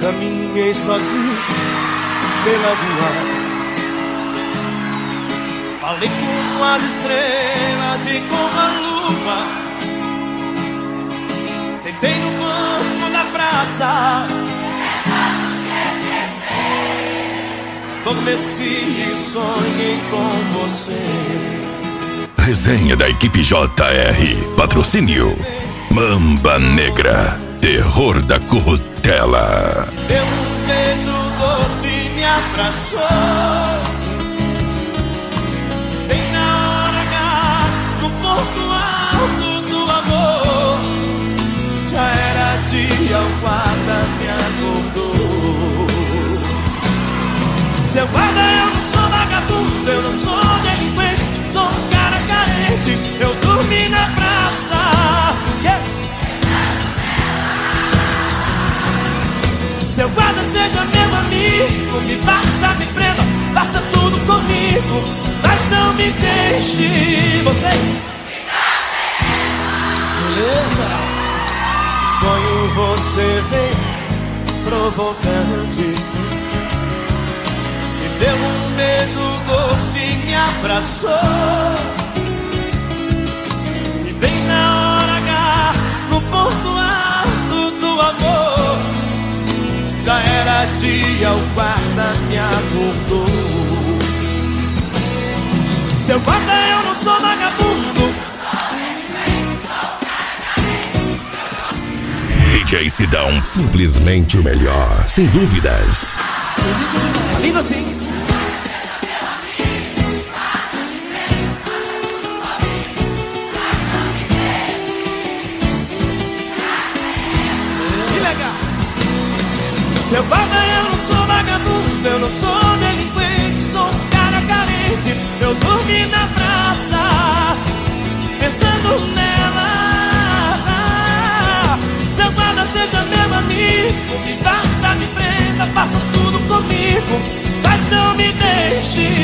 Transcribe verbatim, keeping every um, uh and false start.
caminhei sozinho pela rua, falei com as estrelas e com a lua, deitei no banco da praça, adormeci e sonhei com você. Resenha da equipe J R. Patrocínio Mamba Negra, terror da Currutela. Deu um beijo doce e me abraçou. Bem na hora H, no ponto alto do amor. Já era dia, o guarda me acordou. Seu guarda, eu não sou vagabundo, eu não sou delinquente, sou um cara carente, eu dormi na praça. Yeah. Seu guarda, seja meu amigo, me bata, me prenda, faça tudo comigo, mas não me deixe. Vocês? Beleza? Sonho você vem provocante, me deu um beijo doce e me abraçou. E bem na hora H, no ponto alto do amor, já era dia, o guarda me acordou. Seu guarda, eu não sou vagabundo. D J Sidão, simplesmente o melhor, sem dúvidas. Tá lindo assim. Que legal. Seu guarda, eu não sou vagabundo, eu não sou delinquente, sou um cara carente, eu dormi na praça, pensando nela. Seu guarda, seja meu amigo, me bata, me prenda, faça tudo comigo, mas não me deixe.